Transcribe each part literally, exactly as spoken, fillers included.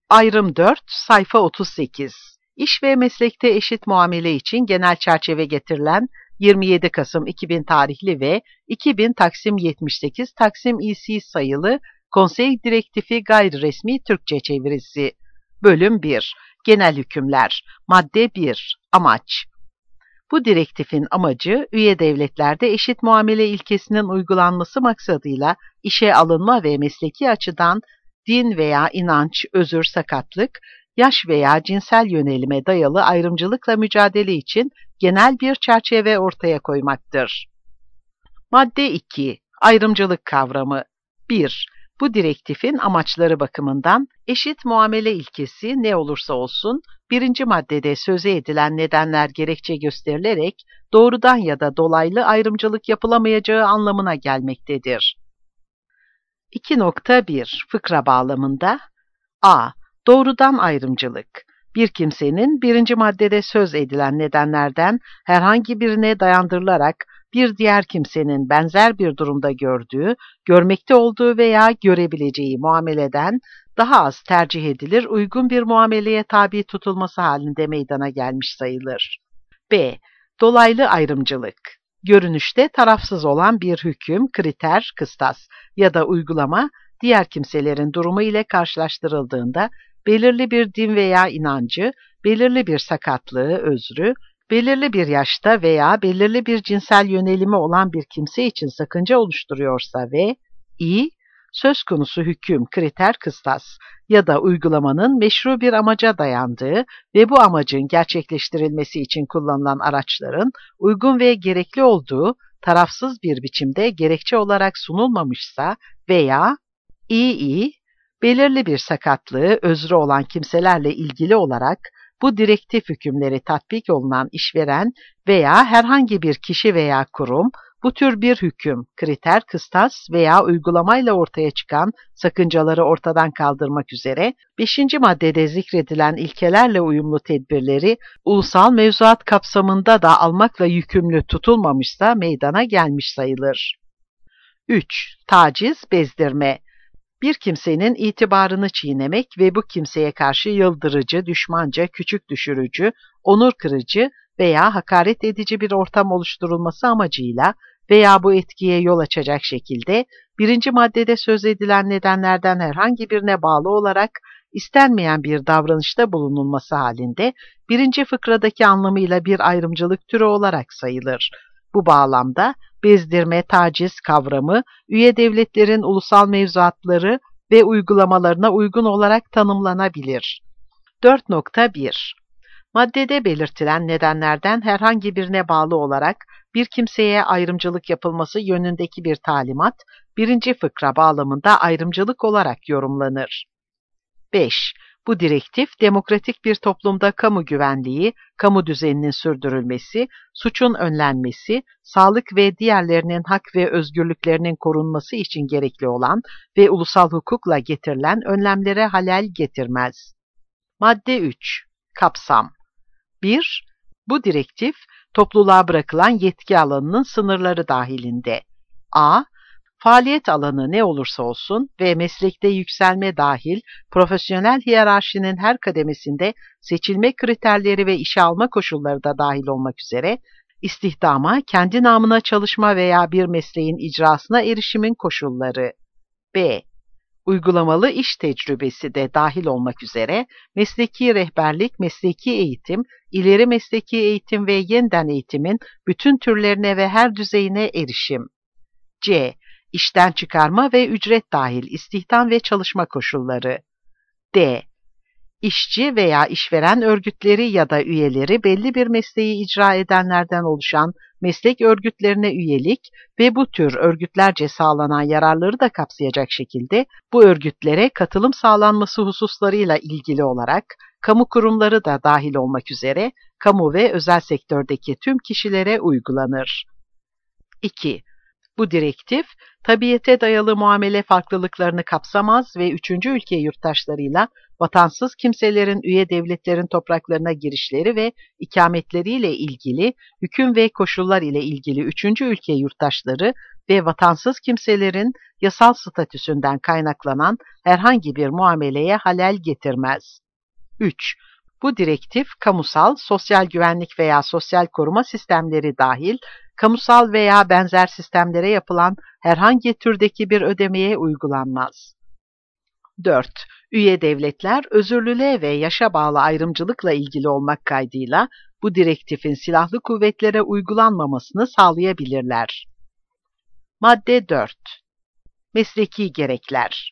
Ayrım dört, sayfa otuz sekiz. İş ve meslekte eşit muamele için genel çerçeve getirilen yirmi yedi Kasım iki bin tarihli ve iki bin Taksim yetmiş sekiz Taksim İ C sayılı Konsey Direktifi gayri resmi Türkçe çevirisi. Bölüm bir. Genel hükümler. Madde bir. Amaç. Bu direktifin amacı, üye devletlerde eşit muamele ilkesinin uygulanması maksadıyla işe alınma ve mesleki açıdan din veya inanç, özür, sakatlık, yaş veya cinsel yönelime dayalı ayrımcılıkla mücadele için genel bir çerçeve ortaya koymaktır. Madde iki. Ayrımcılık kavramı. bir. Bu direktifin amaçları bakımından eşit muamele ilkesi ne olursa olsun, birinci maddede söze edilen nedenler gerekçe gösterilerek doğrudan ya da dolaylı ayrımcılık yapılamayacağı anlamına gelmektedir. iki nokta bir. Fıkra bağlamında A. Doğrudan ayrımcılık. Bir kimsenin birinci maddede söz edilen nedenlerden herhangi birine dayandırılarak bir diğer kimsenin benzer bir durumda gördüğü, görmekte olduğu veya görebileceği muameleden daha az tercih edilir, uygun bir muameleye tabi tutulması halinde meydana gelmiş sayılır. B. Dolaylı ayrımcılık. Görünüşte tarafsız olan bir hüküm, kriter, kıstas ya da uygulama, diğer kimselerin durumu ile karşılaştırıldığında belirli bir din veya inancı, belirli bir sakatlığı, özrü, belirli bir yaşta veya belirli bir cinsel yönelimi olan bir kimse için sakınca oluşturuyorsa ve İ. Söz konusu hüküm, kriter, kıstas ya da uygulamanın meşru bir amaca dayandığı ve bu amacın gerçekleştirilmesi için kullanılan araçların uygun ve gerekli olduğu tarafsız bir biçimde gerekçe olarak sunulmamışsa veya İ. belirli bir sakatlığı, özrü olan kimselerle ilgili olarak bu direktif hükümleri tatbik olunan işveren veya herhangi bir kişi veya kurum, bu tür bir hüküm, kriter, kıstas veya uygulamayla ortaya çıkan sakıncaları ortadan kaldırmak üzere beşinci maddede zikredilen ilkelerle uyumlu tedbirleri ulusal mevzuat kapsamında da almakla yükümlü tutulmamışsa meydana gelmiş sayılır. üç. Taciz, bezdirme. Bir kimsenin itibarını çiğnemek ve bu kimseye karşı yıldırıcı, düşmanca, küçük düşürücü, onur kırıcı veya hakaret edici bir ortam oluşturulması amacıyla veya bu etkiye yol açacak şekilde birinci maddede söz edilen nedenlerden herhangi birine bağlı olarak istenmeyen bir davranışta bulunulması halinde birinci fıkradaki anlamıyla bir ayrımcılık türü olarak sayılır. Bu bağlamda bezdirme, taciz kavramı, üye devletlerin ulusal mevzuatları ve uygulamalarına uygun olarak tanımlanabilir. dört nokta bir. Maddede belirtilen nedenlerden herhangi birine bağlı olarak bir kimseye ayrımcılık yapılması yönündeki bir talimat, birinci fıkra bağlamında ayrımcılık olarak yorumlanır. beş. Bu direktif, demokratik bir toplumda kamu güvenliği, kamu düzeninin sürdürülmesi, suçun önlenmesi, sağlık ve diğerlerinin hak ve özgürlüklerinin korunması için gerekli olan ve ulusal hukukla getirilen önlemlere halel getirmez. Madde üç. Kapsam. bir. Bu direktif, topluluğa bırakılan yetki alanının sınırları dahilinde A. Faaliyet alanı ne olursa olsun ve meslekte yükselme dahil profesyonel hiyerarşinin her kademesinde seçilme kriterleri ve işe alma koşulları da dahil olmak üzere istihdama, kendi namına çalışma veya bir mesleğin icrasına erişimin koşulları. B. Uygulamalı iş tecrübesi de dahil olmak üzere mesleki rehberlik, mesleki eğitim, ileri mesleki eğitim ve yeniden eğitimin bütün türlerine ve her düzeyine erişim. C. İşten çıkarma ve ücret dahil istihdam ve çalışma koşulları. D. İşçi veya işveren örgütleri ya da üyeleri belli bir mesleği icra edenlerden oluşan meslek örgütlerine üyelik ve bu tür örgütlerce sağlanan yararları da kapsayacak şekilde bu örgütlere katılım sağlanması hususlarıyla ilgili olarak kamu kurumları da dahil olmak üzere kamu ve özel sektördeki tüm kişilere uygulanır. iki. Bu direktif, tabiiyete dayalı muamele farklılıklarını kapsamaz ve üçüncü ülke yurttaşlarıyla vatansız kimselerin üye devletlerin topraklarına girişleri ve ikametleriyle ilgili hüküm ve koşullar ile ilgili üçüncü ülke yurttaşları ve vatansız kimselerin yasal statüsünden kaynaklanan herhangi bir muameleye halel getirmez. üç. Bu direktif, kamusal, sosyal güvenlik veya sosyal koruma sistemleri dahil, kamusal veya benzer sistemlere yapılan herhangi türdeki bir ödemeye uygulanmaz. dört. Üye devletler, özürlülüğe ve yaşa bağlı ayrımcılıkla ilgili olmak kaydıyla bu direktifin silahlı kuvvetlere uygulanmamasını sağlayabilirler. Madde dört. Mesleki gerekler.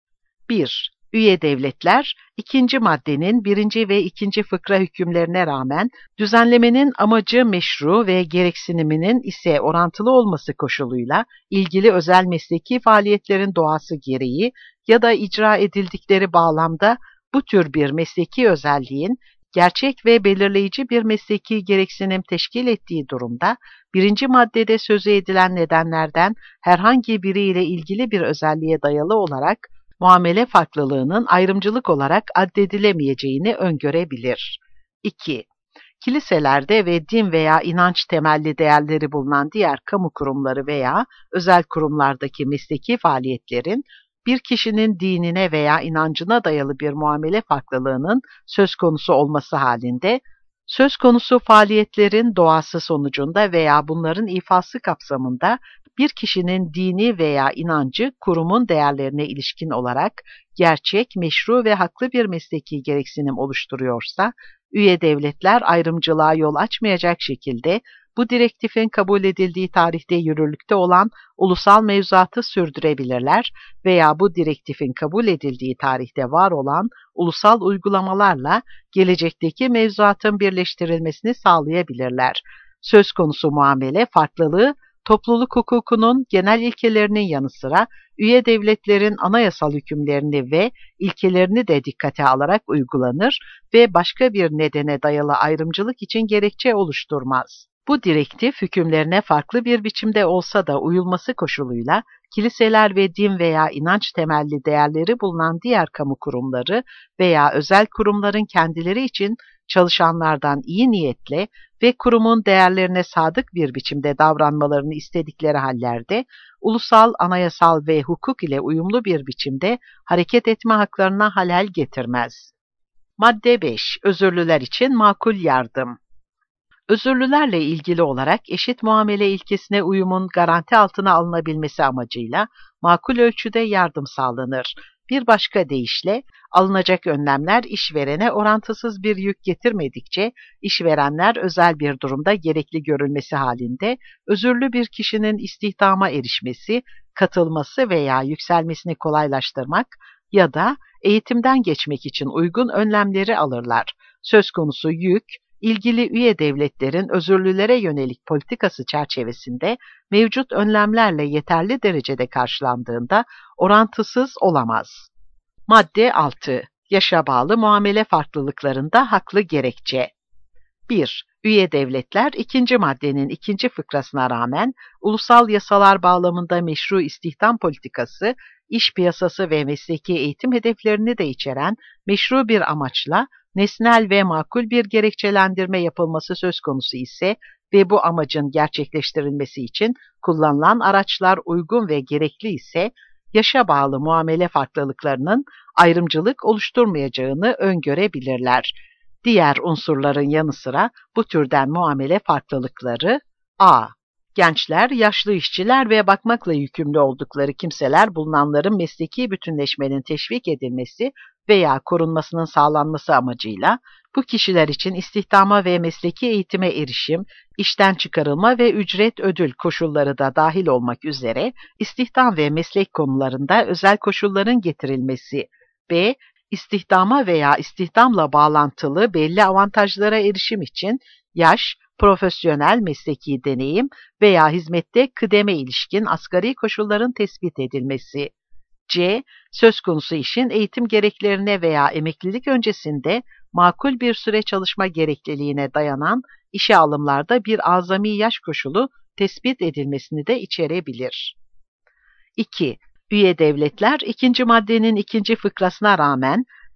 bir. Üye devletler, ikinci maddenin birinci ve ikinci fıkra hükümlerine rağmen düzenlemenin amacı meşru ve gereksiniminin ise orantılı olması koşuluyla ilgili özel mesleki faaliyetlerin doğası gereği ya da icra edildikleri bağlamda bu tür bir mesleki özelliğin gerçek ve belirleyici bir mesleki gereksinim teşkil ettiği durumda, birinci maddede sözü edilen nedenlerden herhangi biriyle ilgili bir özelliğe dayalı olarak muamele farklılığının ayrımcılık olarak addedilemeyeceğini öngörebilir. iki. Kiliselerde ve din veya inanç temelli değerleri bulunan diğer kamu kurumları veya özel kurumlardaki mesleki faaliyetlerin bir kişinin dinine veya inancına dayalı bir muamele farklılığının söz konusu olması halinde, söz konusu faaliyetlerin doğası sonucunda veya bunların ifası kapsamında bir kişinin dini veya inancı kurumun değerlerine ilişkin olarak gerçek, meşru ve haklı bir mesleki gereksinim oluşturuyorsa, üye devletler ayrımcılığa yol açmayacak şekilde bu direktifin kabul edildiği tarihte yürürlükte olan ulusal mevzuatı sürdürebilirler veya bu direktifin kabul edildiği tarihte var olan ulusal uygulamalarla gelecekteki mevzuatın birleştirilmesini sağlayabilirler. Söz konusu muamele farklılığı, topluluk hukukunun genel ilkelerinin yanı sıra üye devletlerin anayasal hükümlerini ve ilkelerini de dikkate alarak uygulanır ve başka bir nedene dayalı ayrımcılık için gerekçe oluşturmaz. Bu direktif hükümlerine farklı bir biçimde olsa da uyulması koşuluyla kiliseler ve din veya inanç temelli değerleri bulunan diğer kamu kurumları veya özel kurumların kendileri için çalışanlardan iyi niyetle ve kurumun değerlerine sadık bir biçimde davranmalarını istedikleri hallerde, ulusal, anayasal ve hukuk ile uyumlu bir biçimde hareket etme haklarına halel getirmez. Madde beş. Özürlüler için makul yardım. Özürlülerle ilgili olarak eşit muamele ilkesine uyumun garanti altına alınabilmesi amacıyla makul ölçüde yardım sağlanır. Bir başka deyişle, alınacak önlemler işverene orantısız bir yük getirmedikçe, işverenler özel bir durumda gerekli görülmesi halinde, özürlü bir kişinin istihdama erişmesi, katılması veya yükselmesini kolaylaştırmak ya da eğitimden geçmek için uygun önlemleri alırlar. Söz konusu yük, ilgili üye devletlerin özürlülere yönelik politikası çerçevesinde mevcut önlemlerle yeterli derecede karşılandığında orantısız olamaz. Madde altı. Yaşa bağlı muamele farklılıklarında haklı gerekçe. bir. Üye devletler ikinci maddenin ikinci fıkrasına rağmen ulusal yasalar bağlamında meşru istihdam politikası, iş piyasası ve mesleki eğitim hedeflerini de içeren meşru bir amaçla nesnel ve makul bir gerekçelendirme yapılması söz konusu ise ve bu amacın gerçekleştirilmesi için kullanılan araçlar uygun ve gerekli ise, yaşa bağlı muamele farklılıklarının ayrımcılık oluşturmayacağını öngörebilirler. Diğer unsurların yanı sıra bu türden muamele farklılıkları: a. Gençler, yaşlı işçiler ve bakmakla yükümlü oldukları kimseler bulunanların mesleki bütünleşmenin teşvik edilmesi veya korunmasının sağlanması amacıyla bu kişiler için istihdama ve mesleki eğitime erişim, işten çıkarılma ve ücret ödül koşulları da dahil olmak üzere istihdam ve meslek konularında özel koşulların getirilmesi. b. İstihdama veya istihdamla bağlantılı belli avantajlara erişim için yaş, profesyonel mesleki deneyim veya hizmette kıdeme ilişkin asgari koşulların tespit edilmesi. C. Söz konusu işin eğitim gereklerine veya emeklilik öncesinde makul bir süre çalışma gerekliliğine dayanan işe alımlarda bir azami yaş koşulu tespit edilmesini de içerebilir. iki. Üye devletler ikinci maddenin ikinci fıkrasına rağmen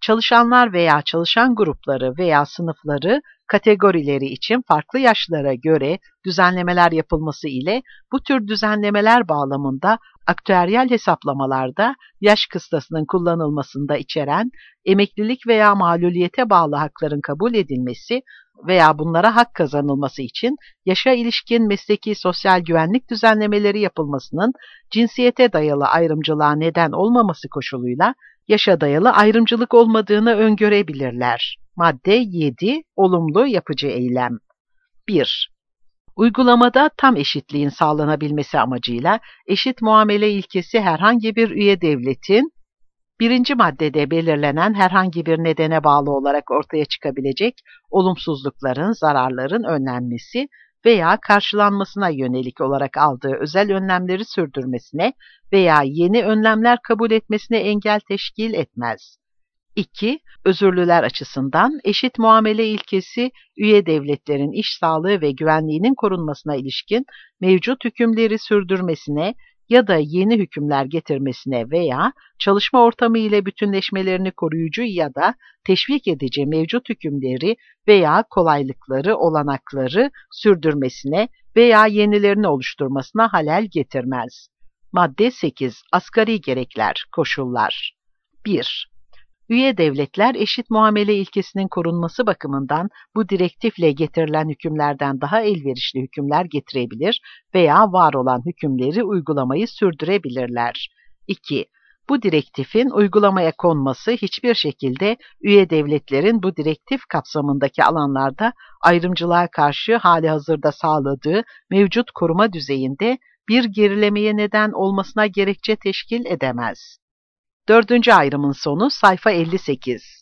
çalışanlar veya çalışan grupları veya sınıfları, kategorileri için farklı yaşlara göre düzenlemeler yapılması ile bu tür düzenlemeler bağlamında aktüeryal hesaplamalarda yaş kıstasının kullanılmasında içeren emeklilik veya maluliyete bağlı hakların kabul edilmesi veya bunlara hak kazanılması için yaşa ilişkin mesleki sosyal güvenlik düzenlemeleri yapılmasının cinsiyete dayalı ayrımcılığa neden olmaması koşuluyla yaşa dayalı ayrımcılık olmadığını öngörebilirler. Madde yedi. Olumlu yapıcı eylem. bir. Uygulamada tam eşitliğin sağlanabilmesi amacıyla eşit muamele ilkesi herhangi bir üye devletin birinci maddede belirlenen herhangi bir nedene bağlı olarak ortaya çıkabilecek olumsuzlukların, zararların önlenmesi veya karşılanmasına yönelik olarak aldığı özel önlemleri sürdürmesine veya yeni önlemler kabul etmesine engel teşkil etmez. iki. Özürlüler açısından eşit muamele ilkesi, üye devletlerin iş sağlığı ve güvenliğinin korunmasına ilişkin mevcut hükümleri sürdürmesine ya da yeni hükümler getirmesine veya çalışma ortamı ile bütünleşmelerini koruyucu ya da teşvik edici mevcut hükümleri veya kolaylıkları, olanakları sürdürmesine veya yenilerini oluşturmasına halel getirmez. Madde sekiz. Asgari gerekler, koşullar. bir. Üye devletler eşit muamele ilkesinin korunması bakımından bu direktifle getirilen hükümlerden daha elverişli hükümler getirebilir veya var olan hükümleri uygulamayı sürdürebilirler. iki. Bu direktifin uygulamaya konması hiçbir şekilde üye devletlerin bu direktif kapsamındaki alanlarda ayrımcılığa karşı halihazırda sağladığı mevcut koruma düzeyinde bir gerilemeye neden olmasına gerekçe teşkil edemez. Dördüncü ayrımın sonu sayfa elli sekiz.